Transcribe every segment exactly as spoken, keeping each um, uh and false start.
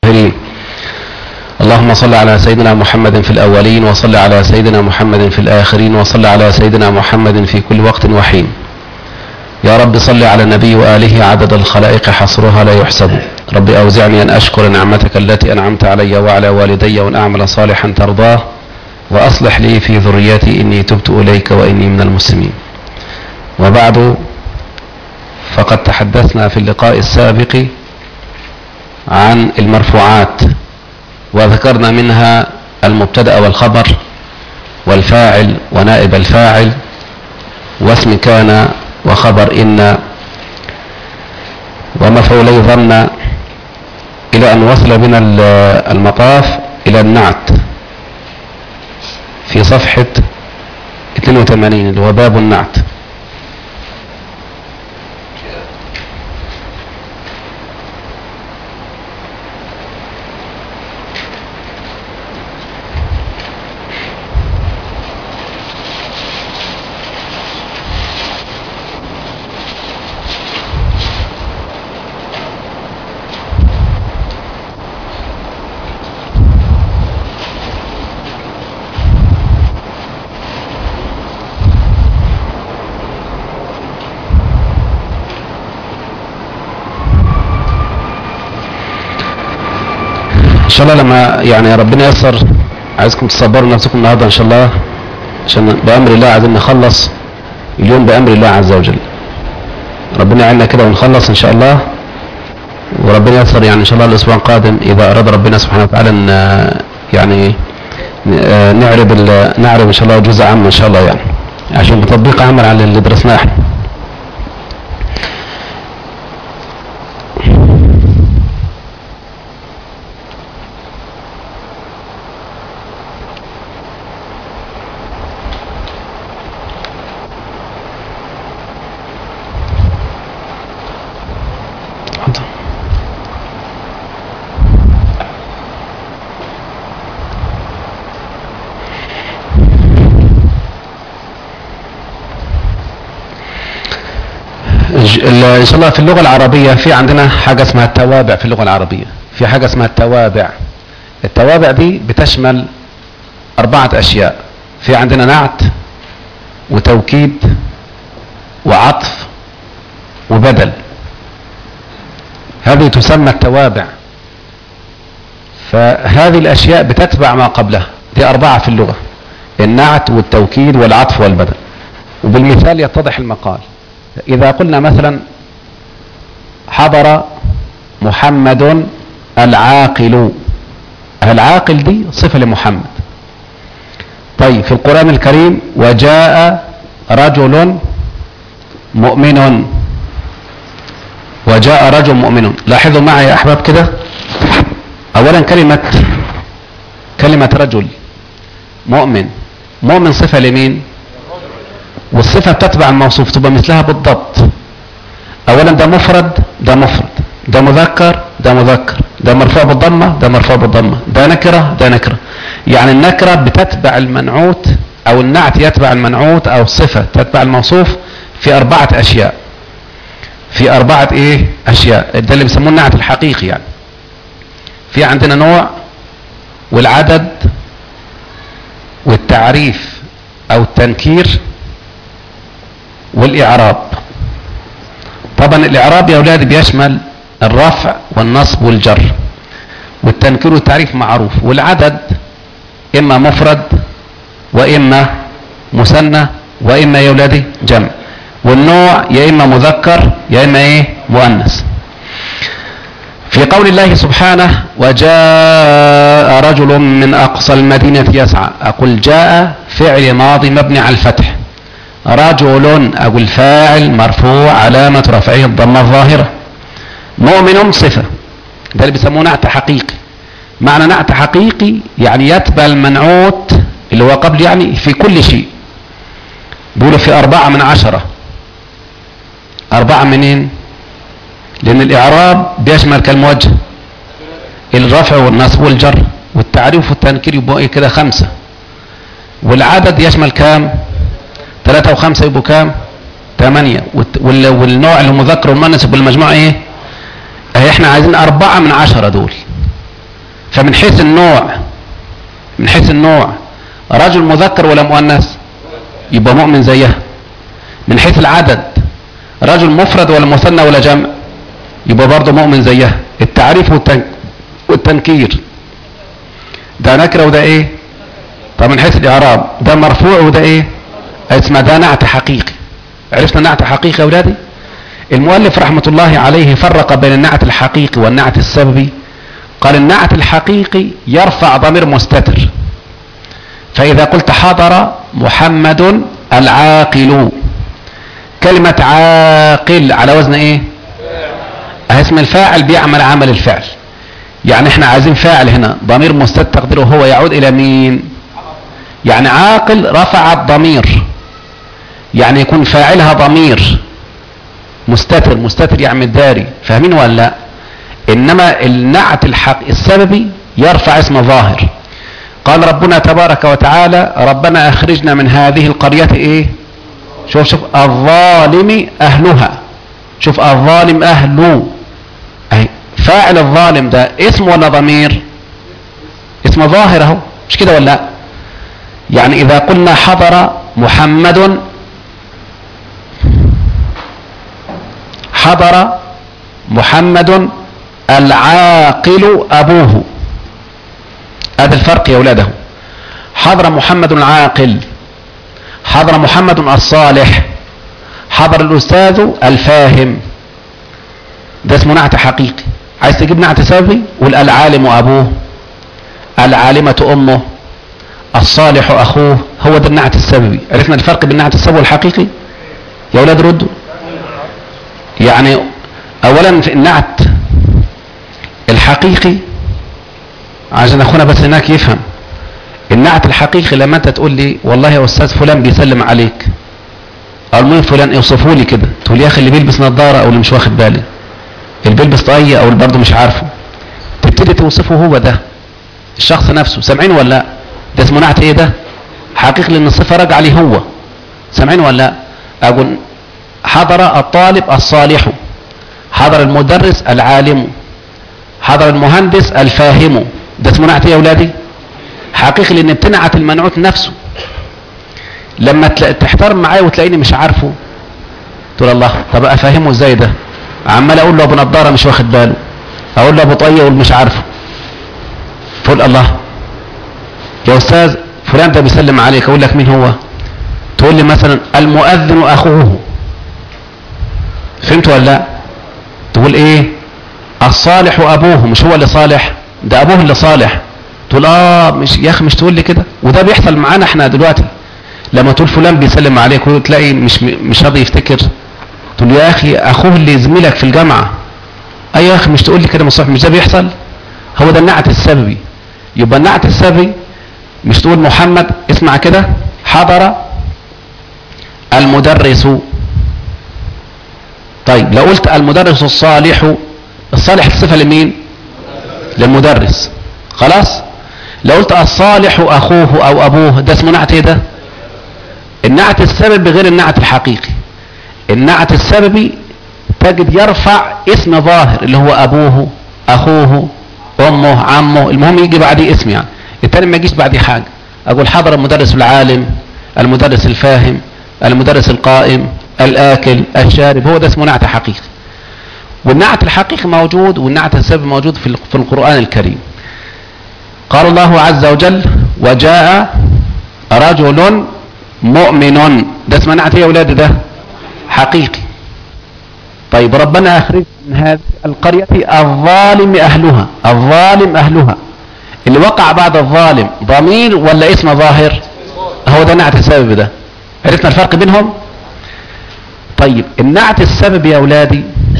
اللهم صل على سيدنا محمد في الأولين، وصل على سيدنا محمد في الآخرين، وصل على سيدنا محمد في كل وقت وحين. يا رب صل على النبي وآله عدد الخلائق حصرها لا يحسب. رب أوزعني أن أشكر نعمتك التي أنعمت علي وعلى والدي، وأن أعمل صالحا ترضاه، وأصلح لي في ذريتي إني تبت إليك وإني من المسلمين. وبعد، فقد تحدثنا في اللقاء السابق عن المرفوعات، وذكرنا منها المبتدأ والخبر والفاعل ونائب الفاعل واسم كان وخبر إن ومفعولي ظن، إلى أن وصل بنا المطاف إلى النعت في صفحة اثنين وثمانين اللي هو باب النعت. ان شاء الله لما يعني ربنا ييسر، عايزكم تصبروا نفسكم النهارده ان شاء الله، عشان بامر الله عايزين نخلص اليوم بامر الله عز وجل. ربنا يعيننا كده ونخلص ان شاء الله، وربنا ييسر يعني ان شاء الله الاسبوع القادم اذا اراد ربنا سبحانه وتعالى ان يعني نعرب نعرب ان شاء الله جزء عام ان شاء الله، يعني عشان بتطبيق عمل على اللي درسناه احنا. ان شاء الله في اللغة العربية في عندنا حاجة اسمها التوابع. في اللغة العربية في حاجة اسمها التوابع. التوابع دي بتشمل أربعة أشياء. في عندنا نعت وتوكيد وعطف وبدل. هذه تسمى التوابع. فهذه الأشياء بتتبع ما قبلها. دي أربعة في اللغة: النعت والتوكيد والعطف والبدل. وبالمثال يتضح المقال. إذا قلنا مثلا حضر محمد العاقل، العاقل دي صفة لمحمد. طيب في القرآن الكريم وجاء رجل مؤمن، وجاء رجل مؤمن. لاحظوا معي يا أحباب كده، أولا كلمة كلمة رجل مؤمن، مؤمن صفة لمين؟ والصفة تتبع الموصوف، تبقى مثلها بالضبط. اولا ده مفرد، ده مفرد، ده مذكر، ده مذكر، ده مرفوع بالضمة، ده مرفوع بالضمة، ده نكرة، ده نكرة. يعني النكرة بتتبع المنعوت، او النعت يتبع المنعوت، او الصفة تتبع الموصوف في اربعة اشياء. في اربعة ايه اشياء. ده اللي بيسموه النعت الحقيقي. يعني في عندنا نوع والعدد والتعريف او التنكير والإعراب. طبعا الإعراب يا أولاد بيشمل الرفع والنصب والجر، والتنكير والتعريف معروف. والعدد إما مفرد وإما مثنى وإما يا أولادي جمع. والنوع يا إما مذكر يا إما إيه مؤنث. في قول الله سبحانه وجاء رجل من أقصى المدينة يسعى، أقول جاء فعل ماضي مبني على الفتح، رجل أو الفاعل مرفوع علامة رفعه الضمة الظاهرة، مؤمن صفة. ده اللي بيسموه نعت حقيقي. معنى نعت حقيقي يعني يتبع المنعوت اللي هو قبل، يعني في كل شيء. بيقولوا في أربعة من عشرة. أربعة منين؟ لأن الإعراب بيشمل كالموجه، الرفع والنصب والجر والتعريف والتنكير، يبقوا إيه كده خمسة. والعدد يشمل كام؟ ثلاثة وخمسة يبقوا كام؟ ثمانية. والنوع اللي مذكر والمؤنث بالمجموع ايه؟ احنا عايزين أربعة من عشرة دول. فمن حيث النوع من حيث النوع رجل مذكر ولا مؤنث؟ يبقى مؤمن زيها. من حيث العدد رجل مفرد ولا مثنى ولا جمع؟ يبقى برضه مؤمن زيها. التعريف والتنكير ده نكره وده ايه؟ طب من حيث الاعراب ده مرفوع وده ايه؟ اسمه ده نعت حقيقي. عرفنا نعت حقيقي يا اولادي؟ المؤلف رحمه الله عليه فرق بين النعت الحقيقي والنعت السببي. قال النعت الحقيقي يرفع ضمير مستتر، فاذا قلت حضر محمد العاقل، كلمة عاقل على وزن ايه؟ اسم الفاعل بيعمل عمل الفعل. يعني احنا عايزين فاعل هنا ضمير مستتر تقديره هو يعود الى مين؟ يعني عاقل رفع الضمير، يعني يكون فاعلها ضمير مستتر. مستتر يعني داري، فاهمين ولا لا؟ انما النعت الحق السببي يرفع اسم ظاهر. قال ربنا تبارك وتعالى ربنا اخرجنا من هذه القرية ايه؟ شوف شوف الظالم اهلها. شوف الظالم اهله، اهي فاعل الظالم ده اسم ولا ضمير؟ اسم ظاهر اهو، مش كده ولا لا؟ يعني اذا قلنا حضر محمد، حضر محمد العاقل ابوه، هذا الفرق يا اولاده. حضر محمد العاقل، حضر محمد الصالح، حضر الاستاذ الفاهم، ده اسمه نعت حقيقي. عايز تجيب نعت سببي؟ قول العالم ابوه، العالمة امه، الصالح اخوه، هو ده النعت السببي. عرفنا الفرق بين النعت السببي والحقيقي يا اولاد؟ ردوا. يعني اولا في النعت الحقيقي عشان اخونا بس هناك يفهم، النعت الحقيقي لما انت تقول لي والله يا استاذ فلان بيسلم عليك، او مين فلان اوصفه لي كده، تقول يا اخي اللي بيلبس نظاره او اللي مش واخد بالي، اللي بيلبس طاقيه او اللي برضه مش عارفه، تبتدي توصفه هو ده الشخص نفسه. سامعين ولا لا؟ ده اسمه نعت ايه؟ ده حقيقي لان الصفه راجعه عليه هو. سامعين ولا لا؟ اقول حضر الطالب الصالح، حضر المدرس العالم، حضر المهندس الفاهم، ده اسمه نعت ايه يا اولادي؟ حقيقي لان بتنعت المنعوت نفسه. لما تحترم معايا وتلاقيني مش عارفه تقول الله طب افهمه ازاي ده؟ عمال اقول له ابو نضاره مش واخد باله، اقول له ابو طيه اقول مش عارفه، تقول الله يا استاذ فلان ده بيسلم عليك، اقول لك مين هو؟ تقول لي مثلا المؤذن اخوه. فهمت ولا لا؟ تقول ايه؟ الصالح ابوه، مش هو اللي صالح، ده ابوه اللي صالح. تقول اه مش يا اخي مش تقول لي كده. وده بيحصل معانا احنا دلوقتي، لما تقول فلان بيسلم عليك وتلاقي مش مش راضي يفتكر، تقول يا اخي اخوه اللي زميلك في الجامعه. اي يا اخي مش تقول لي كده مصح، مش ده بيحصل؟ هو ده النعت السببي. يبقى النعت السببي مش تقول محمد، اسمع كده، حضر المدرس. طيب لو قلت المدرس الصالح، الصالح الصفه لمين؟ للمدرس. خلاص؟ لو قلت الصالح اخوه او ابوه، ده اسمه نعت ايه ده؟ النعت السببي غير النعت الحقيقي. النعت السببي تجد يرفع اسم ظاهر اللي هو ابوه، اخوه، امه، عمه، المهم يجي بعديه اسم. يعني التاني ما يجيش بعديه حاجه. اقول حضر المدرس العالم، المدرس الفاهم، المدرس القائم، الاكل، الشارب، هو ده اسمه نعت حقيقي. والنعت الحقيقي موجود والنعت السببي موجود في في القرآن الكريم. قال الله عز وجل وجاء رجل مؤمن، ده اسمه نعت يا اولاد؟ ده حقيقي. طيب ربنا اخرج من هذه القرية الظالم اهلها، الظالم اهلها اللي وقع بعد الظالم ضمير ولا اسم ظاهر؟ هو ده نعت السبب. ده عرفنا الفرق بينهم؟ طيب النعت السبب يا اولادي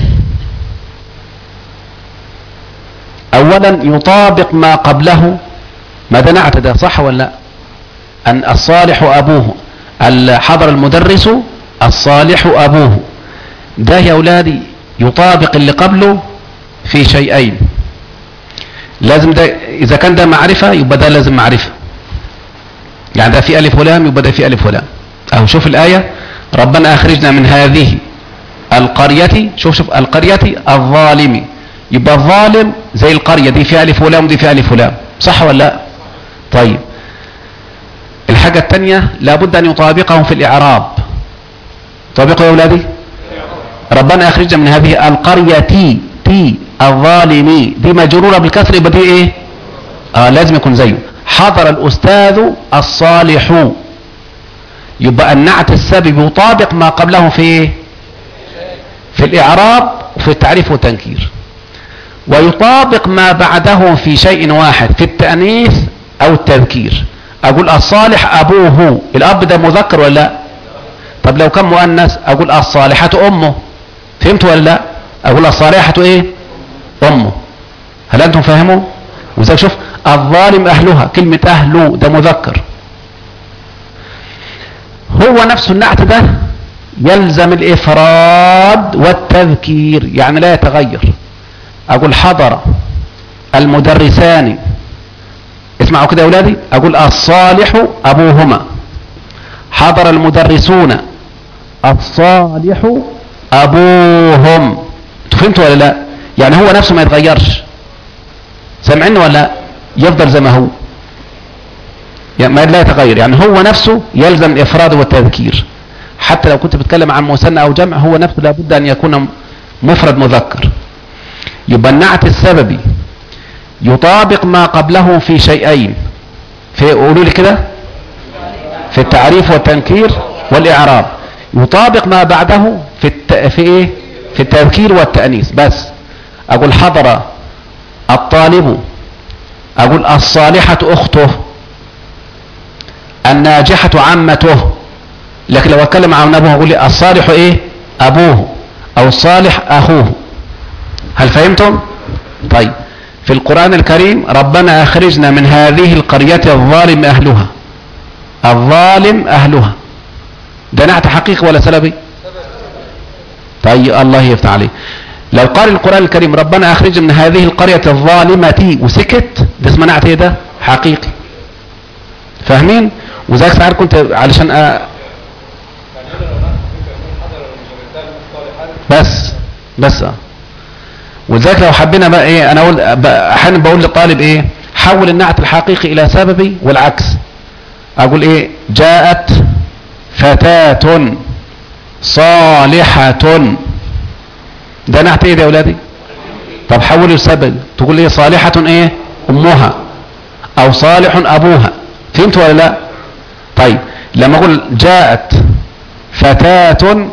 اولا يطابق ما قبله، ما ده نعت ده، صح ولا لا؟ ان الصالح ابوه، حضر المدرس الصالح ابوه، ده يا اولادي يطابق اللي قبله في شيئين. لازم ده اذا كان ده معرفة يبقى ده لازم معرفة، يعني ده في الف ولام يبقى ده في الف ولام. اهو شوف الاية ربنا اخرجنا من هذه القرية، شوف شوف القرية الظالم، يبقى الظالم زي القرية دي فيها الف ولام ودي فيها الف ولام، صح ولا لا؟ طيب الحاجة التانية لابد ان يطابقهم في الاعراب. طابقوا يا اولادي. ربنا اخرجنا من هذه القرية تي تي الظالمي، دي مجرورة بالكسر، يبقى دي ايه؟ اه لازم يكون زيه. حضر الاستاذ الصالح، يبقى النعت السبب يطابق ما قبله في ايه؟ في الاعراب وفي التعريف والتنكير، ويطابق ما بعده في شيء واحد في التأنيث او التذكير. اقول الصالح ابوه، الاب ده مذكر ولا لا؟ طب لو كان مؤنث اقول الصالحة امه، فهمت ولا لا؟ اقول الصالحة ايه؟ امه. هل انتم فاهموا؟ وزي شوف الظالم اهلها، كلمة اهله ده مذكر. هو نفس النعت ده يلزم الافراد والتذكير، يعني لا يتغير. اقول حضر المدرسان، اسمعوا كده يا اولادي، اقول الصالح ابوهما، حضر المدرسون الصالح ابوهم. انتوا فهمتوا ولا لا؟ يعني هو نفسه ما يتغيرش، سامعين ولا لا؟ يفضل زي ما هو، يعني ما لا يتغير، يعني هو نفسه يلزم الافراد والتذكير. حتى لو كنت بتكلم عن مثنى او جمع، هو نفسه لابد ان يكون مفرد مذكر. يبقى النعت السببي يطابق ما قبله في شيئين، في قولوا لي كده، في التعريف والتنكير والاعراب. يطابق ما بعده في الت... في ايه؟ في التذكير والتأنيث بس. اقول حضر الطالب، اقول الصالحة اخته، الناجحة عمته. لكن لو اتكلم عن ابوه اقول لي الصالح ايه؟ ابوه، او الصالح اخوه. هل فهمتم؟ طيب في القرآن الكريم ربنا اخرجنا من هذه القرية الظالم اهلها، الظالم اهلها ده نعت حقيقي ولا سلبي؟ طيب الله يفتح عليه. لو قال القرآن الكريم ربنا اخرجنا من هذه القرية الظالمة وسكت، ده اسمه نعت ايه؟ ده حقيقي. فاهمين؟ وذلك ساعات كنت علشان أ... بس بس اه وذلك لو حبينا بقى ايه، انا اقول احيانا بقول للطالب ايه، حول النعت الحقيقي الى سببي والعكس. اقول ايه؟ جاءت فتاة صالحة، ده نعت ايه ده يا اولادي؟ طب حولوا السبب، تقول ايه؟ صالحة ايه؟ امها، او صالح ابوها. فهمت ولا لا؟ طيب لما اقول جاءت فتاة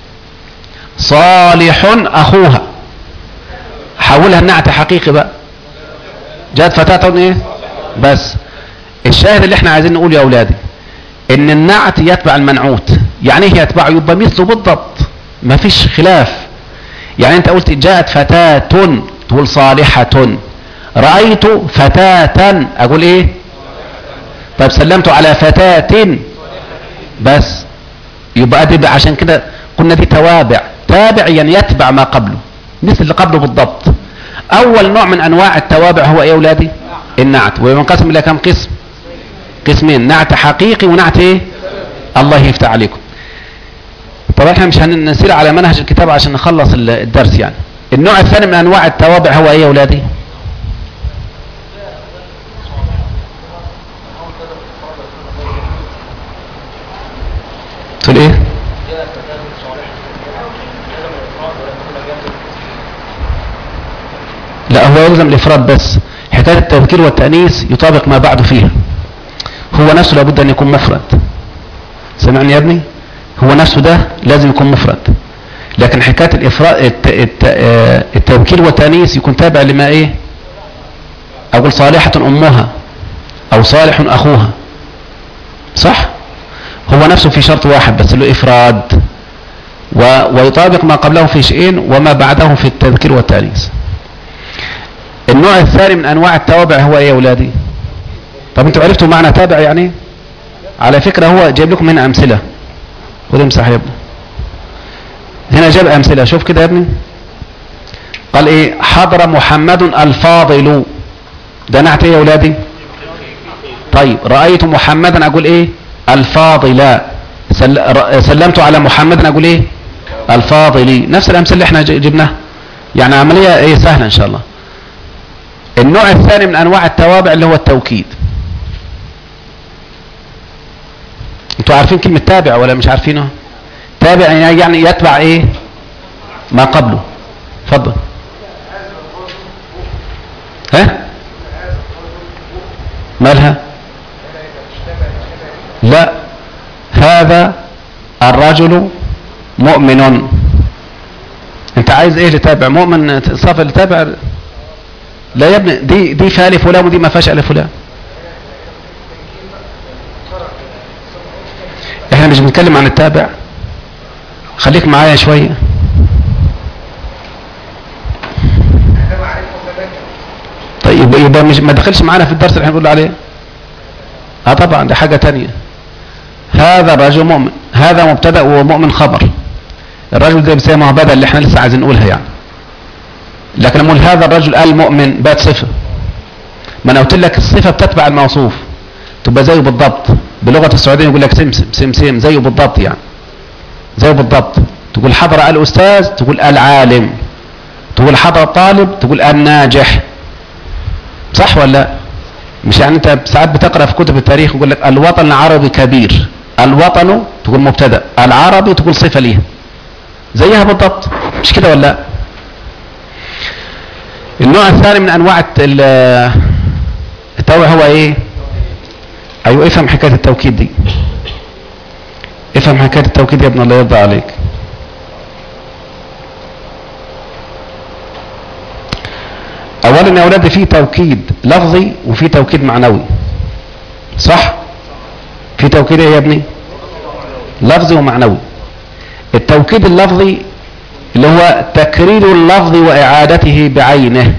صالح اخوها، حولها النعت حقيقي بقى، جاءت فتاة ايه؟ بس الشاهد اللي احنا عايزين نقول يا اولادي ان النعت يتبع المنعوت. يعني ايه يتبعه؟ يبقى مثله بالضبط، ما فيش خلاف. يعني انت قلت جاءت فتاة تقول صالحة، رأيت فتاة اقول ايه؟ طيب سلمت على فتاة بس، يبقى دي عشان كده قلنا دي توابع. تابع يعني يتبع ما قبله، مثل اللي قبله بالضبط. اول نوع من انواع التوابع هو ايه يا اولادي؟ النعت. وينقسم الى كم قسم؟ قسمين، نعت حقيقي ونعت ايه؟ الله يفتح عليكم. طبعا احنا مش هنسير على منهج الكتاب عشان نخلص الدرس يعني. النوع الثاني من انواع التوابع هو ايه يا اولادي؟ تقول ايه؟ لا هو يلزم الافراد بس. حكاية التذكير والتأنيث يطابق ما بعده فيها، هو نفسه لابد ان يكون مفرد. سمعني يا ابني؟ هو نفسه ده لازم يكون مفرد. لكن حكاية الافراد التذكير والتأنيث يكون تابع لما ايه؟ اقول صالحة امها او صالح اخوها، صح؟ هو نفسه في شرط واحد بس له افراد، و... ويطابق ما قبله في شيئين وما بعده في التذكير والتأنيث. النوع الثاني من انواع التوابع هو ايه يا اولادي؟ طب انتوا عرفتوا معنى تابع يعني؟ على فكرة هو جايب لكم هنا امثلة، خد امسح يا ابني. هنا جاب امثلة، شوف كده يا ابني. قال ايه؟ حضر محمد الفاضل، ده نعت ايه يا اولادي؟ طيب رأيت محمدا اقول ايه؟ الفاضل. سل... سلمت على محمد اقول ايه؟ الفاضلي. نفس الامثله اللي احنا جبناها. يعني عملية ايه سهلة ان شاء الله. النوع الثاني من انواع التوابع اللي هو التوكيد. انتوا عارفين كلمة تابع ولا مش عارفينه؟ تابع يعني يتبع ايه ما قبله. اتفضل. ها مالها؟ لا، هذا الرجل مؤمن. انت عايز ايه لتابع؟ مؤمن صفة لتابع؟ لا يا ابني، دي دي فيها الف ولام ودي ما فيهاش الف ولام. احنا مش بنتكلم عن التابع، خليك معايا شوية. طيب يبقى مش ما دخلش معانا في الدرس اللي احنا بنقول عليه. اه طبعا دي حاجة تانية. هذا الرجل مؤمن، هذا مبتدأ ومؤمن خبر. الرجل ده بيسموها بدل اللي احنا لسه عايزين نقولها يعني. لكن لما نقول هذا الرجل المؤمن بقت صفة. ما انا قلت لك الصفة بتتبع الموصوف، تبقى زيه بالضبط. بلغة السعودية يقول لك سمسم سمسم زيه بالضبط يعني. زيه بالضبط. تقول حضر الأستاذ تقول العالم، تقول حضر الطالب تقول الناجح. صح ولا لا؟ مش يعني انت ساعات بتقرأ في كتب التاريخ يقول لك الوطن العربي كبير، الوطن تقول مبتدأ، العربي تقول صفة ليها. زيها بالضبط، مش كده ولا لا؟ النوع الثاني من انواع التوابع هو ايه؟ ايوه افهم حكاية التوكيد دي. افهم حكاية التوكيد يا ابن الله يرضى عليك. اولا يا اولاد في توكيد لفظي وفي توكيد معنوي. صح؟ في توكيد ايه يا ابني؟ لفظي ومعنوي. التوكيد اللفظي اللي هو تكرير اللفظ واعادته بعينه.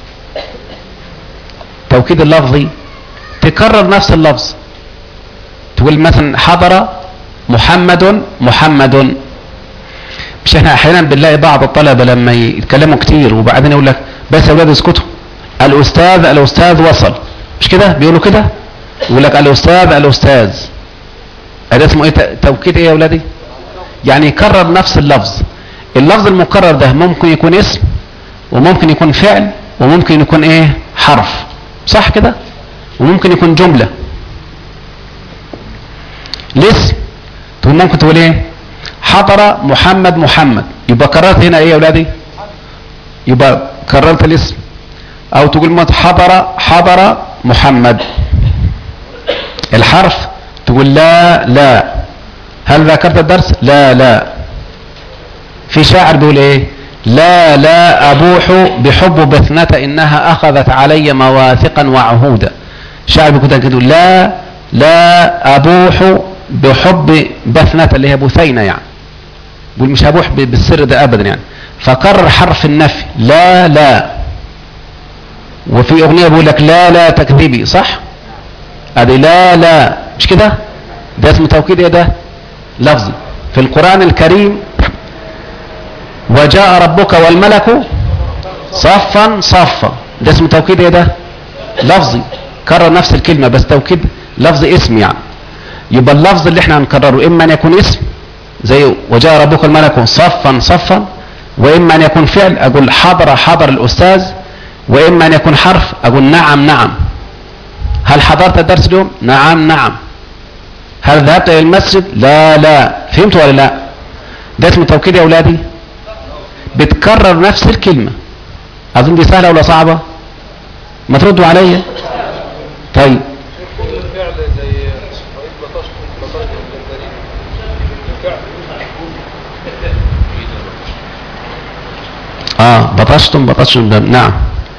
التوكيد اللفظي تكرر نفس اللفظ. تقول مثلا حضر محمد محمد. مش احنا احيانا بنلاقي بعض الطلبه لما يتكلموا كتير وبعدين يقول لك بس يا اولاد اسكتوا، الاستاذ الاستاذ وصل، مش كده بيقولوا كده؟ يقول لك الاستاذ الاستاذ. هذا اسمه ايه؟ توكيد ايه يا اولادي؟ يعني يكرر نفس اللفظ. اللفظ المكرر ده ممكن يكون اسم وممكن يكون فعل وممكن يكون ايه؟ حرف. صح كده؟ وممكن يكون جملة. الاسم تقول ممكن تقول ايه؟ حضر محمد محمد، يبقى كررت هنا ايه يا اولادي؟ يبقى كررت الاسم. او تقول حضر حضر محمد. الحرف تقول لا لا. هل ذكرت الدرس؟ لا لا. في شاعر بيقول ايه؟ لا لا ابوح بحب بثنة انها اخذت علي مواثقا وعهودا. شاعر بيقول كده لا لا ابوح بحب بثنة اللي هي بثينة يعني. بيقول مش هبوح بالسر ده ابدا يعني. فكرر حرف النفي لا لا. وفي اغنية بيقول لك لا لا تكذبي. صح؟ ادي لا لا، مش كده؟ ده اسمه توكيد ايه ده؟ لفظي. في القرآن الكريم وجاء ربك والملك صفا صفا، ده اسمه توكيد ايه ده؟ لفظي. كرر نفس الكلمة بس توكيد لفظي اسم يعني. يبقى اللفظ اللي احنا هنكرره اما ان يكون اسم زي وجاء ربك والملك صفا صفا، واما ان يكون فعل اقول حضر حضر الاستاذ، واما ان يكون حرف اقول نعم نعم. هل حضرت الدرس اليوم؟ نعم نعم. هل ذهبت الى المسجد؟ لا لا. فهمت ولا لا؟ ده اسمه توكيد يا اولادي. بتكرر نفس الكلمة. اظن دي سهلة ولا صعبة؟ ما تردوا عليا. طيب اه بطشتم بطشتم جنبه. نعم.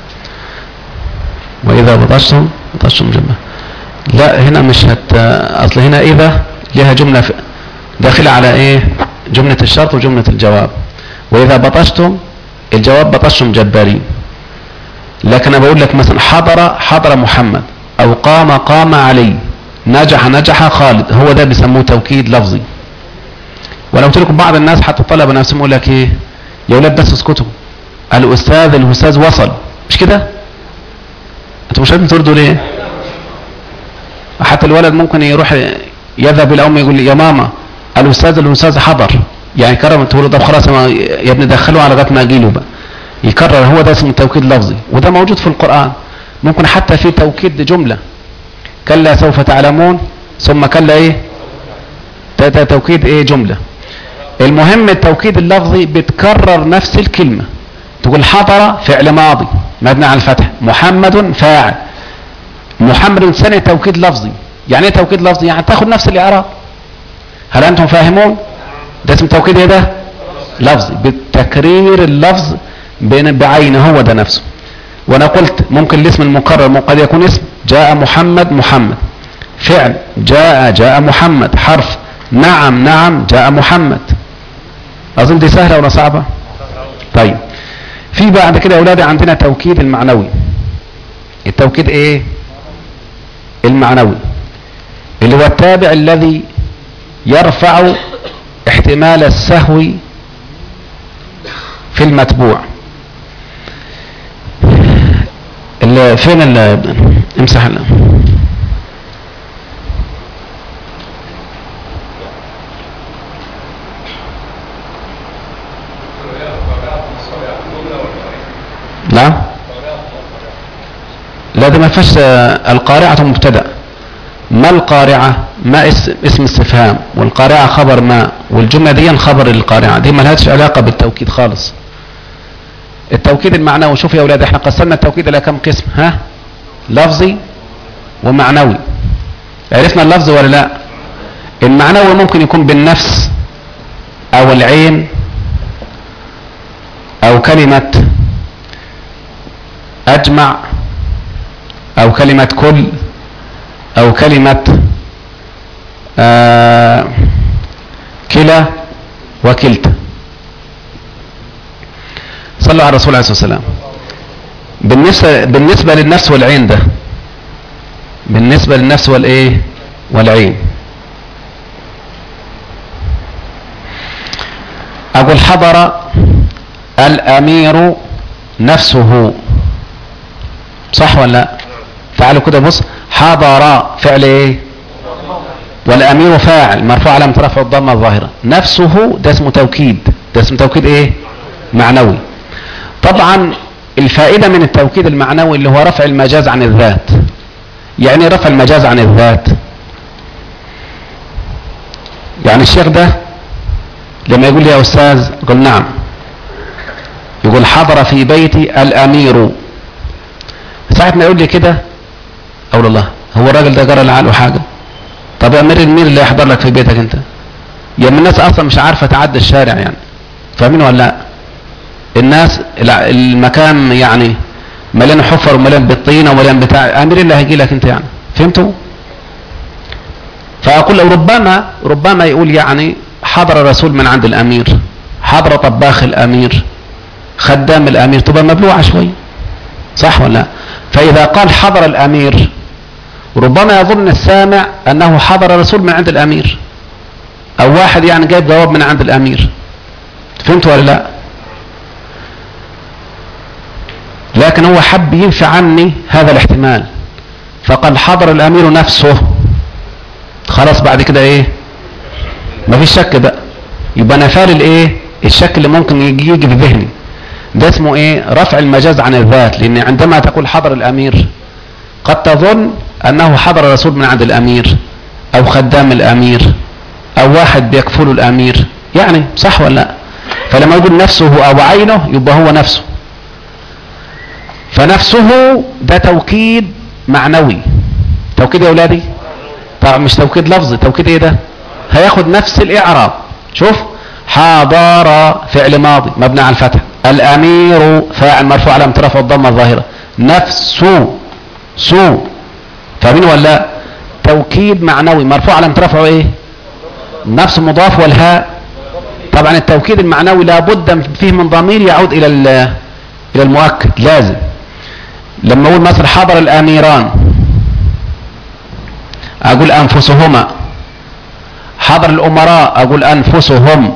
واذا بطشتم بطشتم جنبه. لا هنا مش هت اصل هنا اذا لها جملة داخلة على ايه؟ جملة الشرط وجملة الجواب. واذا بطشتم الجواب بطشتم جبارين. لكن انا بقول لك مثلا حضر حضر محمد، او قام قام علي، نجح نجح خالد. هو ده بيسموه توكيد لفظي. ولو قلت لكم بعض الناس حتى الطلبه نفسهم يقول لك ايه يا اولاد بس اسكتوا، الاستاذ الاستاذ وصل، مش كده؟ انتوا مش عارفين تردوا ليه؟ حتى الولد ممكن يروح يذهب الى امه يقول لي يا ماما الاستاذ الاستاذ حضر، يعني كرم تقول له طب خلاص يا ابني دخلوه على لغايه ما اجي له بقى. يكرر، هو ده اسمه توكيد لفظي، وده موجود في القرآن. ممكن حتى في توكيد جملة، كلا سوف تعلمون، ثم كلا ايه، ده توكيد ايه، جملة. المهم التوكيد اللفظي بتكرر نفس الكلمة، تقول حضر فعل ماضي مبني على الفتح، محمد فاعل، محمد ثاني توكيد لفظي. يعني ايه توكيد لفظي؟ يعني تاخد نفس الاعراب. هل انتم فاهمون؟ ده اسم توكيد ايه ده؟ لفظي، بالتكرير اللفظ بعينه، هو ده نفسه. وانا قلت ممكن الاسم المكرر قد يكون اسم، جاء محمد محمد، فعل جاء جاء محمد، حرف نعم نعم جاء محمد. اظن دي سهله ولا صعبه؟ طيب في بعد كده يا اولادي عندنا توكيد المعنوي. التوكيد ايه المعنوي؟ اللي هو التابع الذي يرفع احتمال السهو في المتبوع. اللي فين اللي امسح اللي. لا لا ده ما فيش. القارعة مبتدأ، ما القارعة ما اسم, اسم استفهام، والقارعة خبر ما، والجملة دي خبر القارعة، دي ما لهاش علاقة بالتوكيد خالص. التوكيد المعنوي، شوف يا اولاد احنا قسمنا التوكيد الى كم قسم؟ ها، لفظي ومعنوي. عرفنا اللفظ ولا لا؟ المعنوي ممكن يكون بالنفس او العين او كلمة اجمع او كلمة كل او كلمة آه كلا وكلتا. صلوا على الرسول عليه الصلاة والسلام. بالنسبة, بالنسبة للنفس والعين، ده بالنسبة للنفس والايه والعين، اقول حضر الامير نفسه، صح ولا لا؟ تعالوا كده بص، حضر فعل ايه، والامير فاعل مرفوع علامة رفع الضمة الظاهرة، نفسه ده اسمه توكيد، ده اسمه توكيد ايه معنوي. طبعا الفائدة من التوكيد المعنوي اللي هو رفع المجاز عن الذات. يعني رفع المجاز عن الذات، يعني الشيخ ده لما يقول لي يا استاذ قل نعم، يقول حضر في بيتي الامير، ساعة ما يقول لي كده اقول الله هو الراجل ده جرى لعقله حاجة؟ طب يا امير مين اللي يحضر لك في بيتك انت؟ يا من الناس اصلا مش عارفة تعدي الشارع، يعني فاهمين ولا لا؟ الناس المكان يعني مليان حفر ومليان بالطينه ومليان بتاع، امير اللي هيجي لك انت يعني، فهمتوا؟ فاقول ربما ربما يقول يعني حضر رسول من عند الامير، حضر طباخ الامير، خدام الامير، تبقى مبلوعه شويه، صح ولا لا؟ فاذا قال حضر الامير ربما يظن السامع انه حضر رسول من عند الامير، او واحد يعني جايب جواب من عند الامير، فهمتوا ولا لا؟ لكن هو حب ينفي عني هذا الاحتمال، فقال حضر الامير نفسه، خلاص بعد كده ايه ما فيش شك بقى، يبقى نفال الايه الشك اللي ممكن يجي, يجي في ذهني، ده اسمه ايه رفع المجاز عن الذات. لان عندما تقول حضر الامير قد تظن انه حضر رسول من عند الامير او خدام الامير او واحد بيكفل الامير، يعني صح ولا لا؟ فلما يقول نفسه او عينه يبقى هو نفسه، فنفسه ده توكيد معنوي. توكيد يا اولادي؟ طبعا مش توكيد لفظي، توكيد ايه ده؟ هياخد نفس الاعراب. شوف، حضر فعل ماضي مبني على الفتح، الامير فاعل مرفوع علامة رفع الضمة الظاهرة، نفسه سو، فاهمين ولا لا؟ توكيد معنوي مرفوع علامة رفعه ايه؟ نفس مضاف، والهاء طبعا التوكيد المعنوي لابد فيه من ضمير يعود الى الى المؤكد، لازم. لما اقول مثلا حضر الاميران اقول انفسهما، حضر الامراء اقول انفسهم،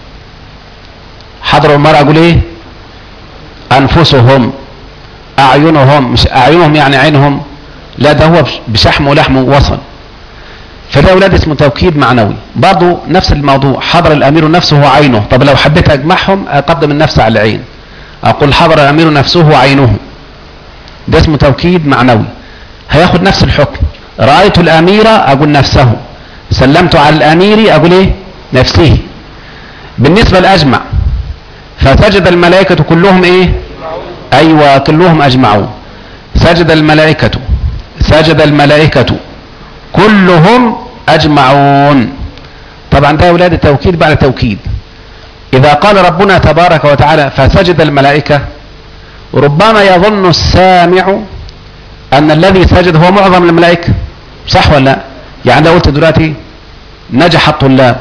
حضر الامراء اقول ايه؟ انفسهم، اعينهم، مش اعينهم يعني عينهم، لا ده هو بشحم ولحم وصل. فده اولاد اسمه توكيد معنوي. برضو نفس الموضوع، حضر الامير نفسه عينه، طب لو حبيت اجمعهم اقدم النفس على العين، اقول حضر الامير نفسه وعينه، ده اسمه توكيد معنوي، هياخد نفس الحكم. رأيت الامير اقول نفسه، سلمت على الامير اقول ايه؟ نفسه. بالنسبة لاجمع، فسجد الملائكة كلهم ايه؟ ايوه كلهم اجمعون. سجد الملائكة، سجد الملائكة كلهم اجمعون. طبعا ده اولاد التوكيد بعد توكيد. اذا قال ربنا تبارك وتعالى فسجد الملائكة، ربما يظن السامع ان الذي سجد هو معظم الملائكة، صح ولا لا؟ يعني لو قلت دلوقتي نجح الطلاب،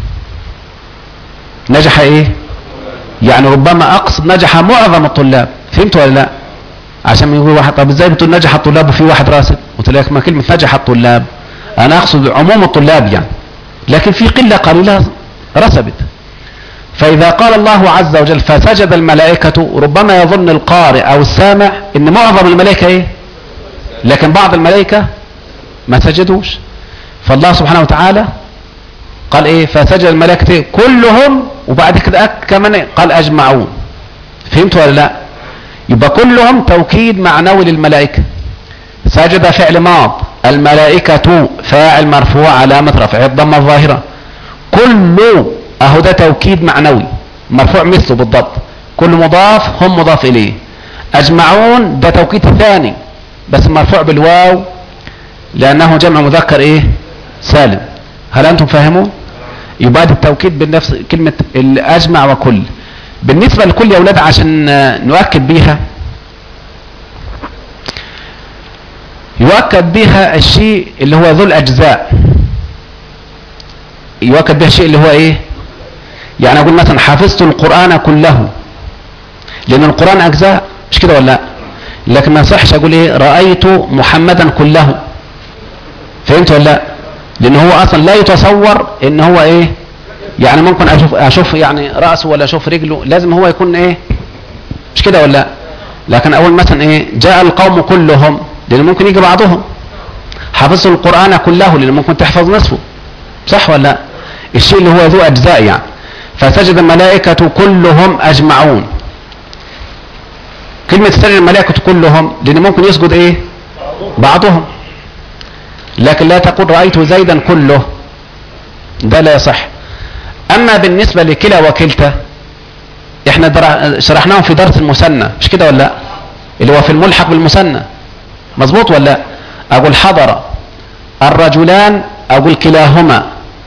نجح ايه؟ يعني ربما اقصد نجح معظم الطلاب، فهمت ولا لا؟ عشان يقول واحد طب ازاي بتقول نجح الطلاب وفي واحد راسب؟ قلت لك ما كلمة نجح الطلاب انا اقصد عموم الطلاب يعني، لكن في قلة قليلة رسبت. فاذا قال الله عز وجل فسجد الملائكة، ربما يظن القارئ او السامع ان معظم الملائكة ايه؟ لكن بعض الملائكة ما سجدوش. فالله سبحانه وتعالى قال ايه؟ فسجد الملائكة كلهم، وبعد كده كمان قال اجمعون. فهمت ولا لا؟ يبقى كلهم توكيد معنوي للملائكة. سجد فعل ماض، الملائكة فاعل مرفوع علامة رفعه الضمة الظاهرة. كل اهو ده توكيد معنوي مرفوع مثله بالضبط، كل مضاف هم مضاف اليه. اجمعون ده توكيد ثاني بس مرفوع بالواو لانه جمع مذكر ايه؟ سالم. هل انتم فاهمون؟ يبقى ده التوكيد بالنفس كلمة الاجمع وكل. بالنسبة لكل يا اولاد عشان نؤكد بيها، يؤكد بها الشيء اللي هو ذو الاجزاء، يؤكد بها الشيء اللي هو ايه؟ يعني اقول مثلا حفظت القرآن كله، لان القرآن اجزاء مش كده ولا لا؟ لكن ما يصحش اقول ايه؟ رأيت محمدا كله. فهمت ولا لا؟ لان هو اصلا لا يتصور ان هو ايه؟ يعني ممكن اشوف اشوف يعني رأسه ولا اشوف رجله، لازم هو يكون ايه؟ مش كده ولا لا؟ لكن اقول مثلا ايه؟ جاء القوم كلهم، لان ممكن يجي بعضهم. حفظت القرآن كله، لان ممكن تحفظ نصفه، صح ولا لا؟ الشيء اللي هو ذو اجزاء يعني. فسجد الملائكة كلهم اجمعون. كلمة سجد الملائكة كلهم لان ممكن يسجد ايه؟ بعضهم. لكن لا تقول رأيت زيدا كله، ده لا يصح. اما بالنسبة لكلا وكلتا احنا شرحناهم في درس المثنى مش كده ولا لا؟ اللي هو في الملحق بالمثنى، مظبوط ولا لا؟ اقول حضر الرجلان اقول كلاهما،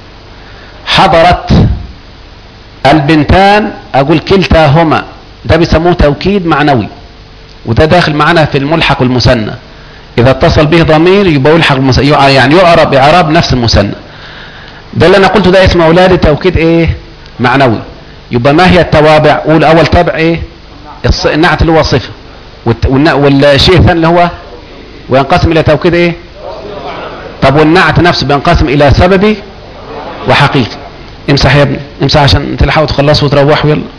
حضرت البنتان اقول كلتاهما. ده بيسموه توكيد معنوي، وده داخل معنا في الملحق المثنى. اذا اتصل به ضمير يبقى يلحق المثنى، يعني يعرب اعراب نفس المثنى. ده اللي انا قلته ده اسمه اولاد توكيد ايه؟ معنوي. يبقى ما هي التوابع؟ قول اول تابع ايه؟ النعت اللي هو صفه، والشيء الثاني اللي هو وينقسم الى توكيد ايه؟ طب والنعت نفسه بينقسم الى سببي وحقيقي. امسح يا ابني امسح عشان تلحقوا تخلصوا وتروحوا يلا.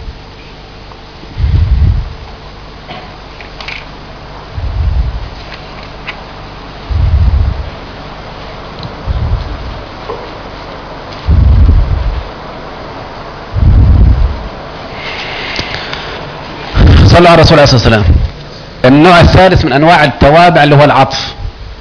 صلى على رسول الله صلى الله عليه وسلم. النوع الثالث من انواع التوابع اللي هو العطف،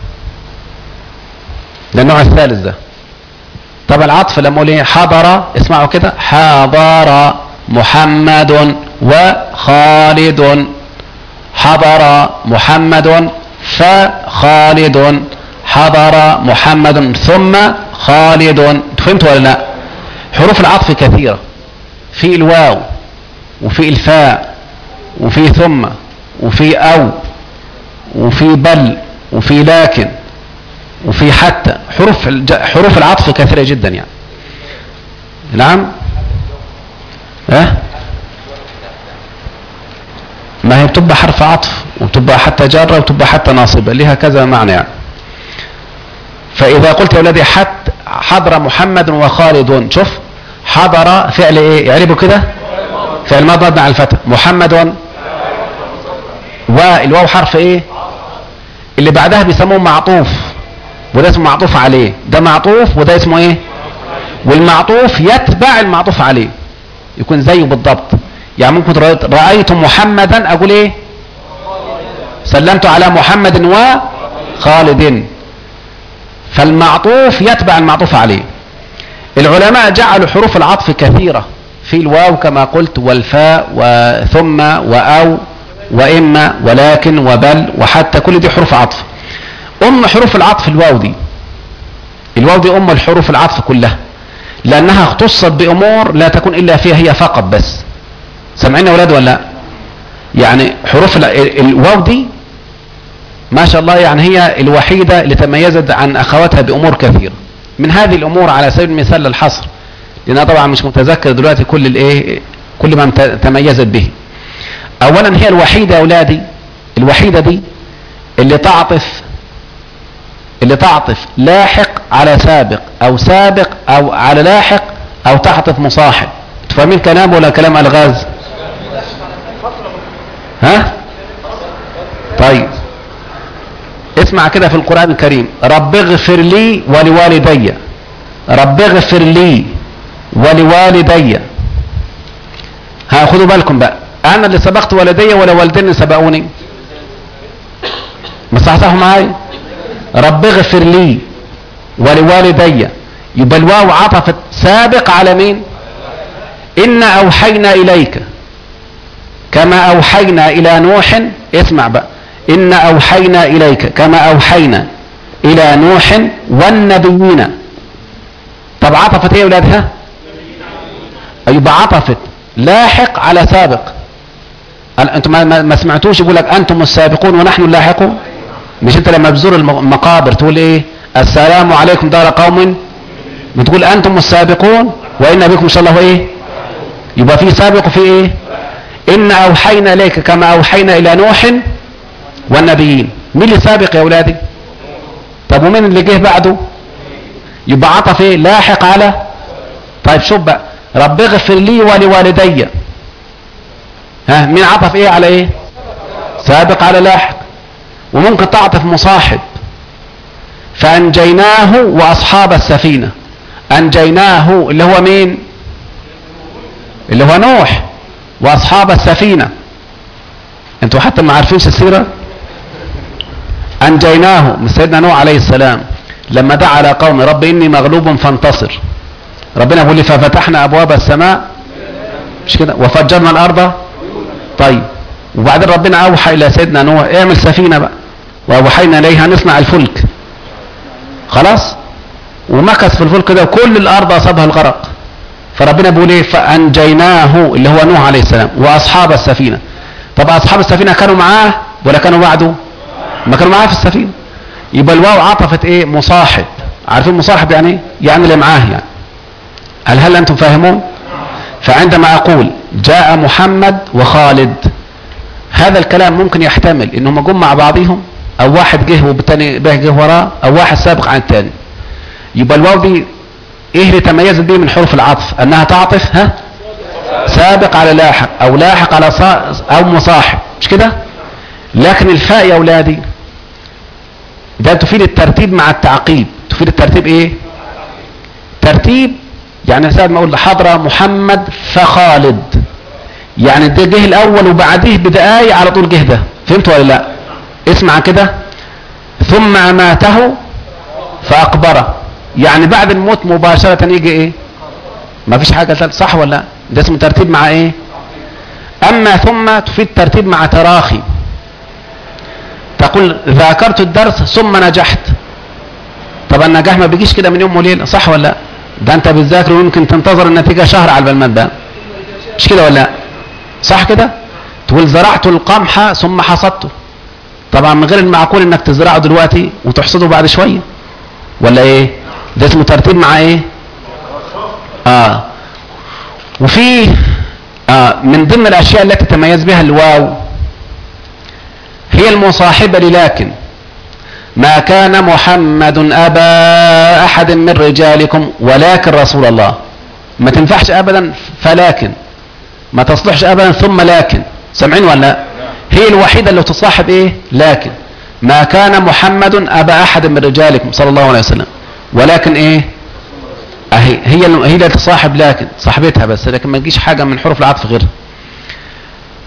ده النوع الثالث ده. طب العطف لما اقول ايه؟ حضر، اسمعوا كده، حضر محمد وخالد، حضر محمد فخالد، حضر محمد ثم خالد. فهمتوا ولا لا؟ حروف العطف كثيرة، في الواو وفي الفاء وفي ثم وفي او وفي بل وفي لكن وفي حتى. حروف حروف العطف كثيرة جدا يعني. نعم اه ما هي بتبقى حرف عطف وبتبقى حتى جارة وبتبقى حتى ناصبة، لها كذا معنى يعني. فاذا قلت يا اولادي حتى حضر محمد وخالد، شوف حضر فعل ايه؟ يعربوا كده فعل ماضي مبني على الفتح، محمد والواو حرف ايه؟ اللي بعدها بيسموه معطوف، وده اسمه معطوف عليه. ده معطوف وده اسمه ايه؟ والمعطوف يتبع المعطوف عليه، يكون زيه بالضبط. يعني ممكن رأيت محمدا اقول ايه؟ سلمت على محمد وخالد. فالمعطوف يتبع المعطوف عليه. العلماء جعلوا حروف العطف كثيرة في الواو كما قلت، والفاء وثم وأو وإما ولكن وبل، وحتى كل دي حروف عطف. أم حروف العطف الواو دي، الواو دي أم الحروف العطف كلها، لأنها اختصت بأمور لا تكون إلا فيها هي فقط بس. سمعين يا أولاد ولا لا؟ يعني حروف الواو دي ما شاء الله يعني هي الوحيدة اللي تميزت عن أخواتها بأمور كثيرة. من هذه الأمور على سبيل المثال للحصر، لأن أنا طبعا مش متذكر دلوقتي كل الإيه كل ما تميزت به. أولا هي الوحيدة يا أولادي، الوحيدة دي اللي تعطف اللي تعطف لاحق على سابق، أو سابق أو على لاحق، أو تعطف مصاحب. تفهمين كلام ولا كلام ألغاز؟ ها؟ طيب اسمع كده في القرآن الكريم، رب اغفر لي ولوالدي، رب اغفر لي ولوالدي. ها خدوا بالكم بقى، انا اللي سبقت والدي ولا والدين سبقوني؟ مصحصحوا معايا؟ رب اغفر لي ولوالدي، يبقى الواو عطفت سابق على مين؟ إنا أوحينا إليك كما أوحينا إلى نوح. اسمع بقى، إنا أوحينا إليك كما أوحينا إلى نوح والنبيين. طب عطفت ايه يا ولادها؟ يبقى عطفت لاحق على سابق. انتم ما سمعتوش يقول لك انتم السابقون ونحن اللاحقون؟ مش انت لما بتزور المقابر تقول ايه؟ السلام عليكم دار قوم، بتقول انتم السابقون وان بكم ان شاء الله ايه؟ يبقى في سابق وفي ايه؟ إنا أوحينا إليك كما أوحينا إلى نوح والنبيين. مين اللي سابق يا أولادي؟ طب ومين اللي جه بعده؟ يبقى عطف ايه؟ لاحق على. طيب شوف بقى، رب اغفر لي ولوالدي. ها مين عطف ايه على ايه؟ سابق على لاحق. وممكن تعطف مصاحب، فأنجيناه وأصحاب السفينة. أنجيناه اللي هو مين؟ اللي هو نوح، واصحاب السفينة. انتوا حتى ما عارفينش السيرة. انجيناه من سيدنا نوح عليه السلام لما دعا على قوم رب اني مغلوب فانتصر. ربنا بيقول لي ففتحنا ابواب السماء، مش كده؟ وفجرنا الارض. طيب وبعدين ربنا اوحى الى سيدنا نوح اعمل سفينة بقى، واوحينا اليها نصنع الفلك. خلاص، ومكث في الفلك ده وكل الارض اصابها الغرق. فربنا بيقول ايه؟ فانجيناه اللي هو نوح عليه السلام واصحاب السفينه. طب اصحاب السفينه كانوا معاه ولا كانوا بعده؟ ما كانوا معاه في السفينه. يبقى الواو عطفت ايه؟ مصاحب. عارفين مصاحب يعني ايه؟ يعني اللي معاه يعني. هل هل انتم فاهمون؟ فعندما اقول جاء محمد وخالد، هذا الكلام ممكن يحتمل انهم جم مع بعضهم، او واحد جه والتاني جه وراه، او واحد سابق عن الثاني. يبقى الواو دي ايه اللي تميزت بيه من حروف العطف؟ انها تعطف ها سابق على لاحق، او لاحق على صا او مصاحب، مش كده؟ لكن الفاء يا اولادي ده تفيد الترتيب مع التعقيب. تفيد الترتيب ايه؟ ترتيب. يعني ساعة ما اقول حضر محمد فخالد، يعني ده جه الاول وبعديه بدقايق على طول جه ده. فهمت ولا لا؟ اسمع كده، ثم اماته فاقبره، يعني بعد الموت مباشرة يجي ايه؟ ما فيش حاجة ثالثة، صح ولا لا؟ ده اسمه ترتيب مع ايه؟ اما ثم تفيد ترتيب مع تراخي. تقول ذاكرت الدرس ثم نجحت. طبعا النجاح ما بيجيش كده من يوم وليلة، صح ولا لا؟ ده انت بتذاكر ويمكن تنتظر النتيجة شهر على بال ما تبان، مش كده ولا لا؟ صح كده؟ تقول زرعت القمح ثم حصدته. طبعا من غير المعقول انك تزرعه دلوقتي وتحصده بعد شوية، ولا ايه؟ ده اسمه ترتيب مع ايه؟ اه وفي آه من ضمن الاشياء التي تميز بها الواو هي المصاحبة للكن. ما كان محمد ابا احد من رجالكم ولكن رسول الله. ما تنفعش ابدا فلكن، ما تصلحش ابدا ثم لكن. سامعين ولا لا؟ هي الوحيدة اللي تصاحب ايه؟ لكن. ما كان محمد ابا احد من رجالكم صلى الله عليه وسلم ولكن ايه؟ اهي هي هي اللي تصاحب لكن، صاحبتها بس، لكن ما تجيش حاجه من حروف العطف غيرها.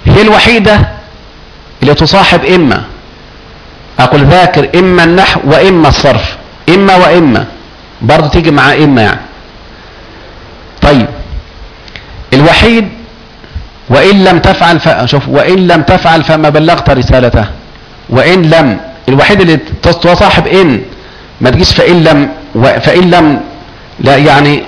هي الوحيدة اللي تصاحب إما. أقول ذاكر إما النحو وإما الصرف، إما وإما برضو تيجي مع إما يعني. طيب الوحيد وإن لم تفعل ف... شوف وإن لم تفعل فما بلغت رسالته. وإن لم الوحيد اللي تصاحب إن ما تجيش فإن لم و... فإن لم لا يعني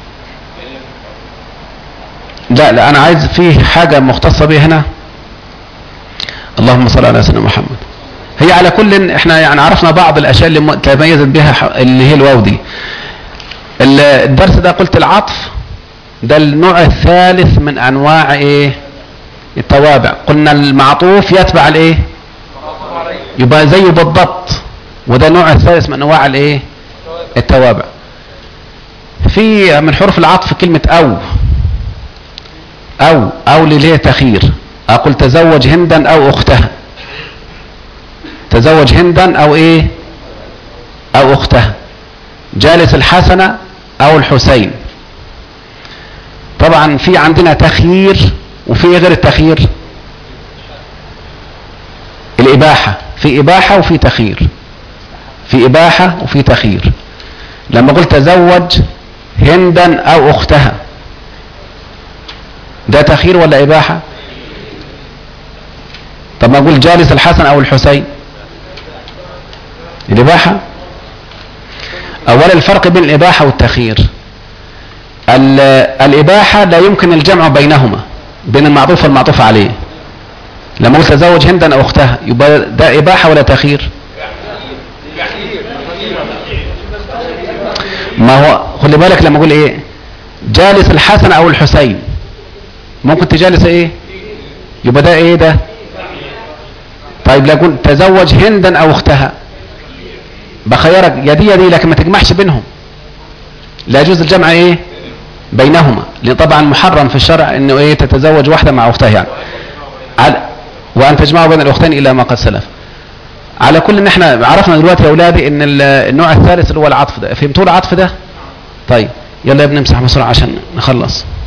لا لا أنا عايز فيه حاجة مختصة به هنا. اللهم صل على سيدنا محمد. هي على كل احنا يعني عرفنا بعض الاشياء اللي تميزت بها اللي هي الواو دي. الدرس ده قلت العطف ده النوع الثالث من انواع ايه التوابع. قلنا المعطوف يتبع الايه يبقى زيه بالضبط، وده النوع الثالث من انواع الايه التوابع. في من حروف العطف كلمة او او او اللي هي تخير. اقول تزوج هندا او اختها، تزوج هندا او ايه او اختها، جالس الحسن او الحسين. طبعا في عندنا تخيير وفي غير التخيير، الاباحة، في اباحة وفي تخيير، في اباحة وفي تخيير. لما قلت تزوج هندا او اختها ده تخيير ولا اباحة؟ طب ما اقول جالس الحسن او الحسين الاباحة. اولا الفرق بين الاباحة والتخيير، الاباحة لا يمكن الجمع بينهما بين المعطوف والمعطوف عليه. لما قلت تزوج هندا او اختها يبقى ده اباحة ولا تخيير؟ ما هو خلي بالك لما اقول ايه جالس الحسن او الحسين ممكن تجالس ايه يبقى ده ايه ده. طيب لا اقول تزوج هندا او اختها بخيرك يا دي يا دي، لكن ما تجمعش بينهم، لا يجوز الجمع ايه بينهما، لان طبعا محرم في الشرع انه ايه تتزوج واحدة مع اختها يعني على وان تجمعوا بين الاختين الى ما قد سلف. على كل ان احنا عرفنا دلوقتي يا اولادي ان النوع الثالث اللي هو العطف ده. فهمتوا العطف ده؟ طيب يلا يا ابني امسح بسرعة عشان نخلص.